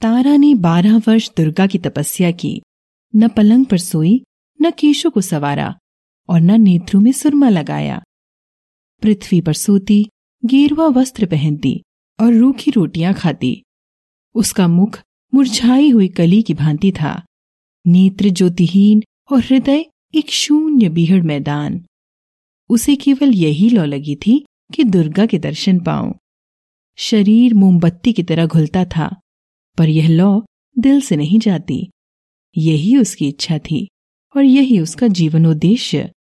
तारा ने 12 वर्ष दुर्गा की तपस्या की, न पलंग पर सोई, न केशों को संवारा और न नेत्रों में सुरमा लगाया। पृथ्वी पर सोती, गेरुआ वस्त्र पहनती और रूखी रोटियां खाती। उसका मुख मुरझाई हुई कली की भांति था, नेत्र ज्योतिहीन और हृदय एक शून्य बीहड़ मैदान। उसे केवल यही लौ लगी थी कि दुर्गा के दर्शन पाऊं। शरीर मोमबत्ती की तरह घुलता था, पर यह लौ दिल से नहीं जाती। यही उसकी इच्छा थी और यही उसका जीवनोद्देश्य।